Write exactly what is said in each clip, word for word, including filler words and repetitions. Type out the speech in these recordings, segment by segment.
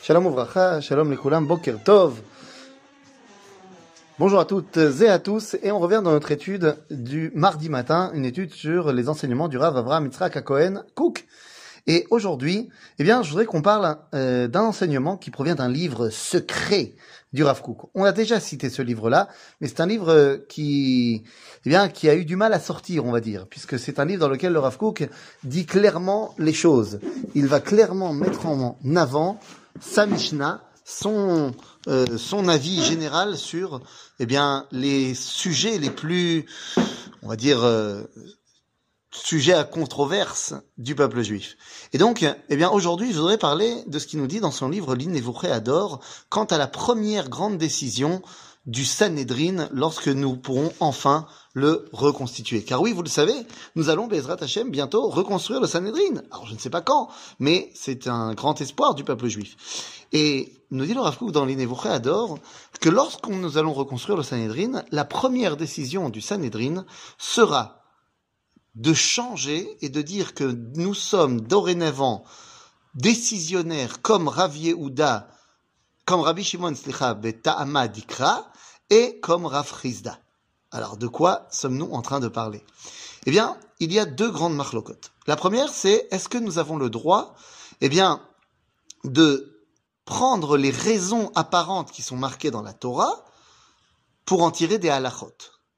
Shalom uvracha, shalom lekulam, boker tov. Bonjour à toutes et à tous, et on revient dans notre étude du mardi matin, une étude sur les enseignements du Rav Avraham Yitzhak Cohen Kook. Et aujourd'hui, eh bien, je voudrais qu'on parle euh, d'un enseignement qui provient d'un livre secret du Rav Kook. On a déjà cité ce livre-là, mais c'est un livre qui, eh bien, qui a eu du mal à sortir, on va dire, puisque c'est un livre dans lequel le Rav Kook dit clairement les choses. Il va clairement mettre en avant sa Mishnah, son euh, son avis général sur, eh bien, les sujets les plus, on va dire, euh, sujets à controverse du peuple juif. Et donc, eh bien, aujourd'hui, je voudrais parler de ce qu'il nous dit dans son livre L'Inevuché Ador, quant à la première grande décision du Sanhédrin lorsque nous pourrons enfin le reconstituer. Car oui, vous le savez, nous allons, Bezrat Hashem, bientôt reconstruire le Sanhédrin. Alors, je ne sais pas quand, mais c'est un grand espoir du peuple juif. Et nous dit le Rav Kook dans l'Inevuché Ador que lorsqu'on nous allons reconstruire le Sanhédrin, la première décision du Sanhédrin sera de changer et de dire que nous sommes dorénavant décisionnaires comme Rav Yehuda, comme Rabbi Shimon Slicha Beta'ama Dikra et comme Rav Chizda. Alors, de quoi sommes-nous en train de parler? Eh bien, il y a deux grandes marlokot. La première, c'est est-ce que nous avons le droit, eh bien, de prendre les raisons apparentes qui sont marquées dans la Torah pour en tirer des halachot?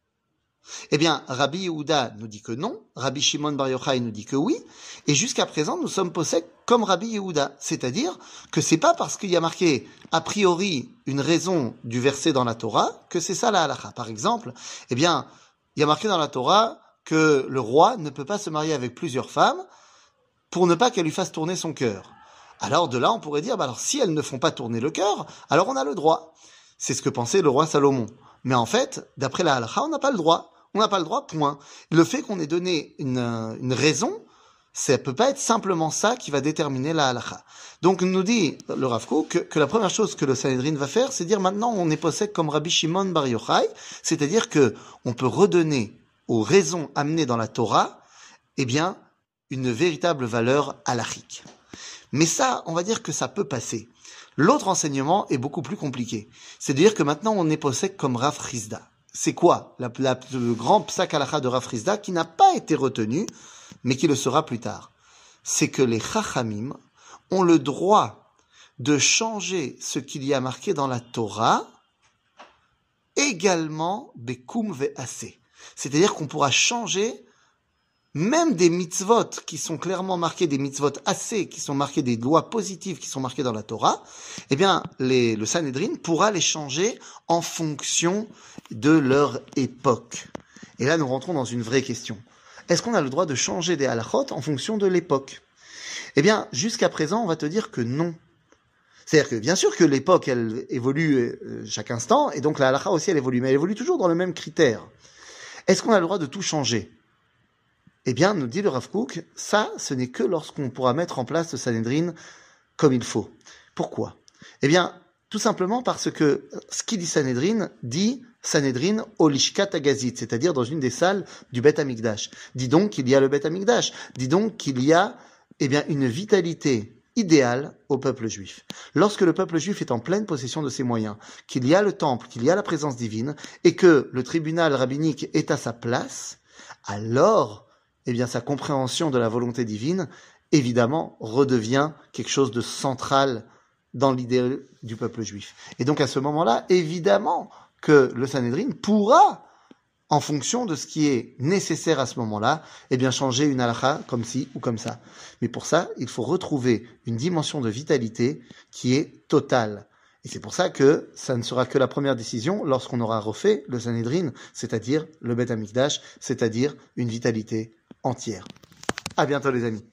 Eh bien, Rabbi Yehuda nous dit que non, Rabbi Shimon Bar Yochai nous dit que oui, et jusqu'à présent, nous sommes possèdés comme Rabbi Yehuda. C'est-à-dire que c'est pas parce qu'il y a marqué a priori une raison du verset dans la Torah que c'est ça la halacha. Par exemple, eh bien, il y a marqué dans la Torah que le roi ne peut pas se marier avec plusieurs femmes pour ne pas qu'elles lui fassent tourner son cœur. Alors de là, on pourrait dire, bah alors si elles ne font pas tourner le cœur, alors on a le droit. C'est ce que pensait le roi Salomon. Mais en fait, d'après la halacha, on n'a pas le droit. On n'a pas le droit, point. Le fait qu'on ait donné une, une raison, ça peut pas être simplement ça qui va déterminer la halacha. Donc, nous dit le Rav Kook que, que la première chose que le Sanhédrin va faire, c'est dire maintenant on est possède comme Rabbi Shimon Bar Yochai, c'est-à-dire que on peut redonner aux raisons amenées dans la Torah, eh bien, une véritable valeur halachique. Mais ça, on va dire que ça peut passer. L'autre enseignement est beaucoup plus compliqué. C'est-à-dire que maintenant on est possède comme Rav Chizda. C'est quoi la, la, le grand psak halacha de Rav Chizda qui n'a pas été retenu, mais qui le sera plus tard? C'est que les chachamim ont le droit de changer ce qu'il y a marqué dans la Torah, également bekum ve'aseh. C'est-à-dire qu'on pourra changer même des mitzvot qui sont clairement marqués, des mitzvot assez, qui sont marqués, des lois positives qui sont marquées dans la Torah, eh bien, les, le Sanhédrin pourra les changer en fonction de leur époque. Et là, nous rentrons dans une vraie question. Est-ce qu'on a le droit de changer des halachot en fonction de l'époque? Eh bien, jusqu'à présent, on va te dire que non. C'est-à-dire que, bien sûr que l'époque, elle évolue euh, chaque instant, et donc la halacha aussi, elle évolue, mais elle évolue toujours dans le même critère. Est-ce qu'on a le droit de tout changer? Eh bien, nous dit le Rav Kook, ça, ce n'est que lorsqu'on pourra mettre en place le Sanhédrin comme il faut. Pourquoi? Eh bien, tout simplement parce que ce qui dit Sanhédrin dit Sanhédrin au Lishkat Agazit, c'est-à-dire dans une des salles du Beth Amikdash. Dit donc qu'il y a le Beth Amikdash. Dit donc qu'il y a, eh bien, une vitalité idéale au peuple juif. Lorsque le peuple juif est en pleine possession de ses moyens, qu'il y a le temple, qu'il y a la présence divine, et que le tribunal rabbinique est à sa place, alors eh bien, sa compréhension de la volonté divine, évidemment, redevient quelque chose de central dans l'idée du peuple juif. Et donc, à ce moment-là, évidemment que le Sanhédrin pourra, en fonction de ce qui est nécessaire à ce moment-là, eh bien, changer une halacha comme ci ou comme ça. Mais pour ça, il faut retrouver une dimension de vitalité qui est totale. Et c'est pour ça que ça ne sera que la première décision lorsqu'on aura refait le Sanhédrin, c'est-à-dire le Beth Amikdash, c'est-à-dire une vitalité entière. À bientôt les amis.